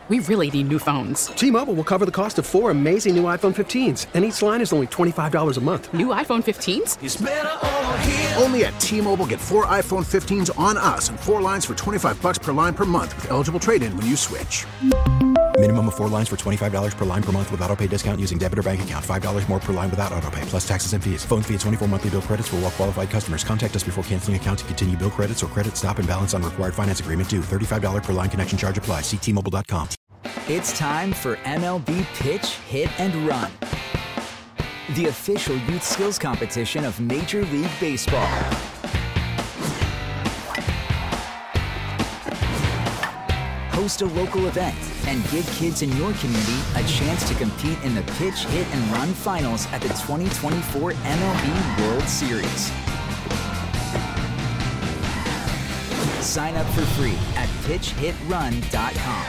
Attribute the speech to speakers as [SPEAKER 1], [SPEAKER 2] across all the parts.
[SPEAKER 1] we really need new phones.
[SPEAKER 2] T-Mobile will cover the cost of 4 amazing new iPhone 15s, and each line is only $25 a month.
[SPEAKER 1] New iPhone 15s?
[SPEAKER 3] It's better over here.
[SPEAKER 4] Only at T-Mobile, get 4 iPhone 15s on us and 4 lines for $25 per line per month with eligible trade-in when you switch.
[SPEAKER 5] Minimum of 4 lines for $25 per line per month with autopay discount using debit or bank account. $5 more per line without autopay, plus taxes and fees. Phone fee at 24 monthly bill credits for well-qualified customers. Contact us before canceling account to continue bill credits or credit stop and balance on required finance agreement due. $35 per line connection charge applies. See T-Mobile.com.
[SPEAKER 6] It's time for MLB Pitch, Hit, and Run, the official youth skills competition of Major League Baseball. Host a local event and give kids in your community a chance to compete in the Pitch, Hit, and Run finals at the 2024 MLB World Series. Sign up for free at pitchhitrun.com.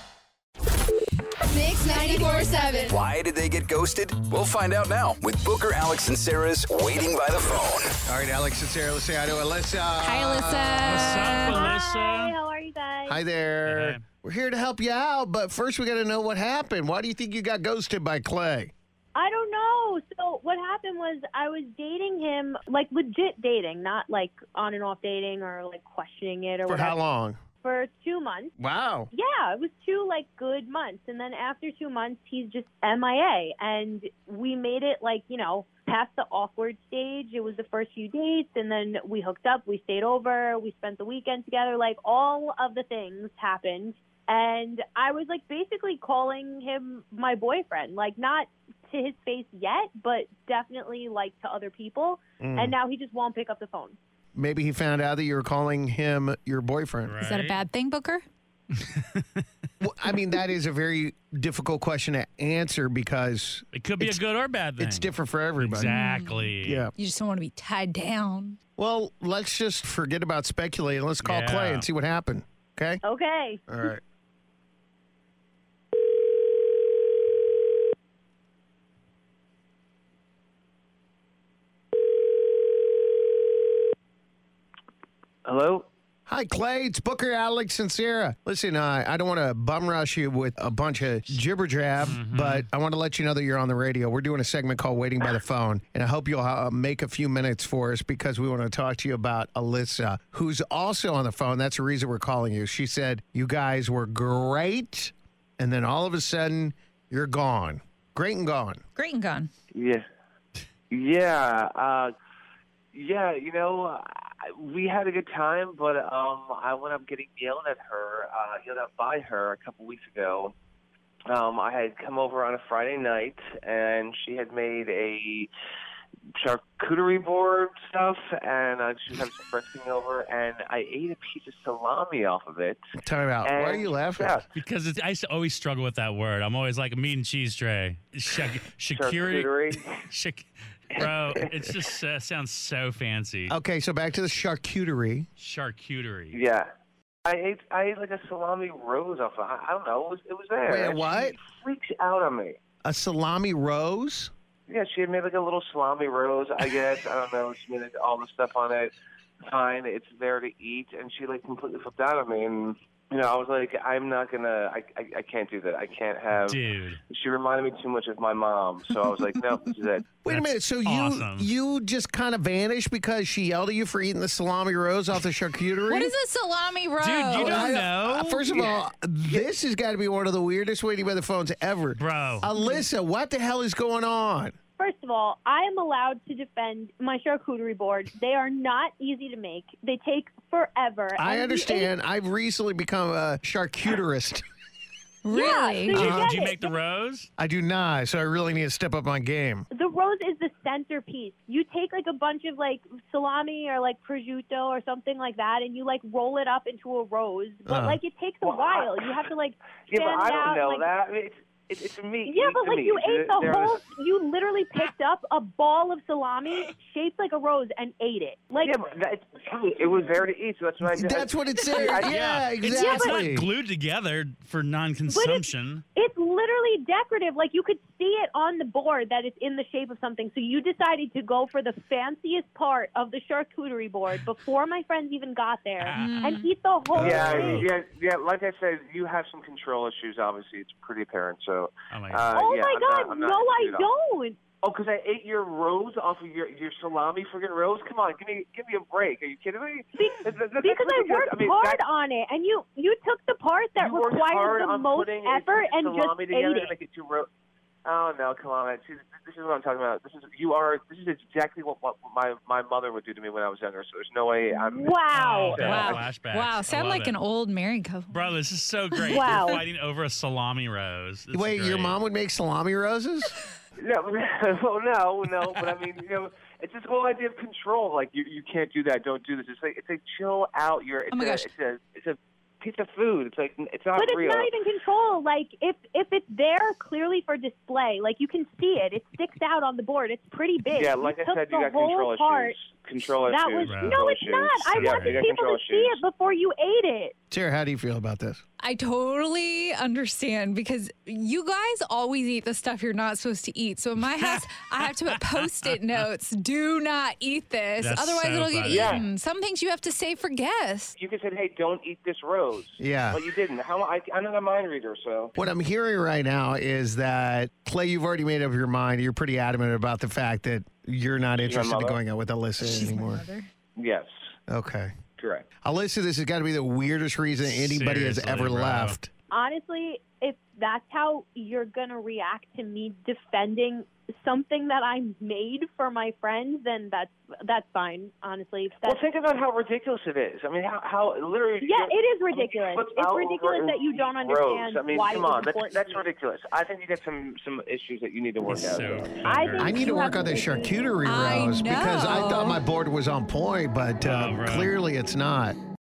[SPEAKER 7] Mix 94.7.
[SPEAKER 3] Why did they get ghosted? We'll find out now with Booker, Alex, and Sarah's Waiting by the Phone.
[SPEAKER 8] All right, Alex and Sarah, let's say hi to Alyssa.
[SPEAKER 9] Hi, Alyssa.
[SPEAKER 10] What's up, Alyssa?
[SPEAKER 9] Hi, how are you guys?
[SPEAKER 8] Hi there.
[SPEAKER 10] Hey.
[SPEAKER 8] We're here to help you out, but first we got to know what happened. Why do you think you got ghosted by Clay?
[SPEAKER 9] I don't know. So what happened was I was dating him, like legit dating, not like on and off dating or like questioning it or
[SPEAKER 8] For
[SPEAKER 9] whatever.
[SPEAKER 8] how long?
[SPEAKER 9] For 2 months.
[SPEAKER 8] Wow.
[SPEAKER 9] Yeah, it was 2 like good months. And then after 2 months, he's just MIA. And we made it like, you know, past the awkward stage. It was the first few dates. And then we hooked up. We stayed over. We spent the weekend together. Like all of the things happened. And I was like basically calling him my boyfriend, like not to his face yet, but definitely like to other people. And now he just won't pick up the phone.
[SPEAKER 8] Maybe he found out that you were calling him your boyfriend.
[SPEAKER 10] Right.
[SPEAKER 11] Is that a bad thing, Booker?
[SPEAKER 8] Well, I mean, that is a very difficult question to answer because
[SPEAKER 10] It could be a good or bad thing.
[SPEAKER 8] it's different for everybody.
[SPEAKER 10] Exactly.
[SPEAKER 8] Yeah.
[SPEAKER 11] You just don't want to be tied down.
[SPEAKER 8] Well, let's just forget about speculating. Let's call
[SPEAKER 10] Yeah.
[SPEAKER 8] Clay and see what happened. Okay?
[SPEAKER 9] Okay.
[SPEAKER 8] All right.
[SPEAKER 12] Hello?
[SPEAKER 8] Hi, Clay. It's Booker, Alex, and Sarah. Listen, I don't want to bum rush you with a bunch of jibber jab, but I want to let you know that you're on the radio. We're doing a segment called Waiting by the Phone, and I hope you'll make a few minutes for us because we want to talk to you about Alyssa, who's also on the phone. That's the reason we're calling you. She said you guys were great, and then all of a sudden, you're gone. Great and gone.
[SPEAKER 11] Great and gone.
[SPEAKER 12] Yeah. Yeah. You know, we had a good time, but I wound up getting yelled at by her a couple weeks ago. I had come over on a Friday night, and she had made a charcuterie board stuff, and she was having some friends coming over, and I ate a piece of salami off of it.
[SPEAKER 8] Time out. Why are you laughing?
[SPEAKER 12] Yeah.
[SPEAKER 10] Because I always struggle with that word. I'm always like a meat and cheese tray.
[SPEAKER 12] Charcuterie.
[SPEAKER 10] Bro, it just sounds so fancy.
[SPEAKER 8] Okay, so back to the charcuterie.
[SPEAKER 10] Charcuterie.
[SPEAKER 12] Yeah. I ate like a salami rose off of it. I don't know. It was there.
[SPEAKER 8] Wait,
[SPEAKER 12] And
[SPEAKER 8] what?
[SPEAKER 12] She freaks out on me.
[SPEAKER 8] A salami rose?
[SPEAKER 12] Yeah, she had made like a little salami rose, I guess. I don't know. She made like, all the stuff on it. Fine, it's there to eat. And she like completely flipped out on me. And, you know, I was like, I'm not going to, I can't do that. I can't have.
[SPEAKER 10] Dude.
[SPEAKER 12] She reminded me too much of my mom. So I was like, no, this is it.
[SPEAKER 8] Wait a minute. So
[SPEAKER 10] awesome.
[SPEAKER 8] you just kind of vanished because she yelled at you for eating the salami rose off the charcuterie?
[SPEAKER 11] What is a salami roll?
[SPEAKER 10] Dude, you don't know?
[SPEAKER 8] First of all, this has got to be one of the weirdest Waiting by the Phones ever.
[SPEAKER 10] Bro.
[SPEAKER 8] Alyssa, what the hell is going on?
[SPEAKER 9] First of all, I am allowed to defend my charcuterie board. They are not easy to make. They take forever.
[SPEAKER 8] I
[SPEAKER 9] And
[SPEAKER 8] understand. I've recently become a charcuterist.
[SPEAKER 11] Really?
[SPEAKER 9] Yeah, so
[SPEAKER 10] Did you
[SPEAKER 9] get
[SPEAKER 10] make
[SPEAKER 9] it.
[SPEAKER 10] the rose?
[SPEAKER 8] I do not, so I really need to step up my game.
[SPEAKER 9] The rose is the centerpiece. You take like a bunch of like salami or like prosciutto or something like that, and you like roll it up into a rose. But like it takes a while. You have to like
[SPEAKER 12] Yeah,
[SPEAKER 9] stand
[SPEAKER 12] but I don't
[SPEAKER 9] out,
[SPEAKER 12] know
[SPEAKER 9] like,
[SPEAKER 12] that. I mean, it's meat.
[SPEAKER 9] Yeah,
[SPEAKER 12] Meat
[SPEAKER 9] but
[SPEAKER 12] to
[SPEAKER 9] like
[SPEAKER 12] me.
[SPEAKER 9] you ate the
[SPEAKER 12] There's-
[SPEAKER 9] whole. You literally picked up a ball of salami shaped like a rose and ate it. Like
[SPEAKER 12] Yeah, but it was there to eat, so that's what I did.
[SPEAKER 8] That's what it said. Yeah,
[SPEAKER 10] It's
[SPEAKER 8] exactly.
[SPEAKER 10] not glued together for non-consumption.
[SPEAKER 9] it's literally very decorative. Like, you could see it on the board that it's in the shape of something. So you decided to go for the fanciest part of the charcuterie board before my friends even got there and eat the whole thing.
[SPEAKER 12] Yeah. Like I said, you have some control issues. Obviously, it's pretty apparent. So,
[SPEAKER 10] oh my
[SPEAKER 9] God,
[SPEAKER 12] I'm not
[SPEAKER 9] no, I don't.
[SPEAKER 12] Oh, because I ate your rose off of your salami friggin' rose? Come on, give me a break. Are you kidding me?
[SPEAKER 9] Because I worked hard on it, and you took the part that required the most effort and just ate it.
[SPEAKER 12] To make it too oh no, come on! See, this is what I'm talking about. This is exactly what my mother would do to me when I was younger. So there's no way I'm.
[SPEAKER 11] Wow!
[SPEAKER 10] Flashbacks.
[SPEAKER 11] Wow! Sound like an old married couple.
[SPEAKER 10] Bro, this is so great.
[SPEAKER 9] Wow.
[SPEAKER 10] You're fighting over a salami rose. This
[SPEAKER 8] Wait, your mom would make salami roses?
[SPEAKER 12] No, no. But I mean, it's this whole idea of control. Like you can't do that. Don't do this. It's like chill out. It's a piece of food. It's like it's not real.
[SPEAKER 9] But it's not even control. Like if it's there clearly for display, like you can see it. It sticks out on the board. It's pretty big.
[SPEAKER 12] Yeah, like I said, you got control issues. Control issues.
[SPEAKER 9] No, it's not. I wanted people to see it before you ate it.
[SPEAKER 8] Sarah, how do you feel about this?
[SPEAKER 11] I totally understand because you guys always eat the stuff you're not supposed to eat. So in my house, I have to put Post-it notes. Do not eat this.
[SPEAKER 10] That's
[SPEAKER 11] Otherwise,
[SPEAKER 10] so
[SPEAKER 11] it'll get
[SPEAKER 10] funny.
[SPEAKER 11] eaten.
[SPEAKER 12] Yeah.
[SPEAKER 11] Some things you have to save for guests.
[SPEAKER 12] You could say, "Hey, don't eat this rose."
[SPEAKER 8] Yeah.
[SPEAKER 12] But you didn't. I'm not a mind reader, so.
[SPEAKER 8] What I'm hearing right now is that, Clay, you've already made up your mind. You're pretty adamant about the fact that you're not interested in going out with Alyssa anymore.
[SPEAKER 12] Yes.
[SPEAKER 8] Okay.
[SPEAKER 12] Correct.
[SPEAKER 8] Alyssa, this has got to be the weirdest reason anybody has ever
[SPEAKER 10] bro.
[SPEAKER 8] left.
[SPEAKER 9] Honestly, if that's how you're going to react to me defending something that I made for my friends, then that's fine, honestly.
[SPEAKER 12] Well, think about how ridiculous it is. I mean, how literally...
[SPEAKER 9] Yeah, it is ridiculous. It's ridiculous that you don't understand why
[SPEAKER 12] come on,
[SPEAKER 9] it's important.
[SPEAKER 12] that's ridiculous. I think you got some issues that you need to work out.
[SPEAKER 8] I need to work on the charcuterie rose because I thought my board was on point, but clearly it's not.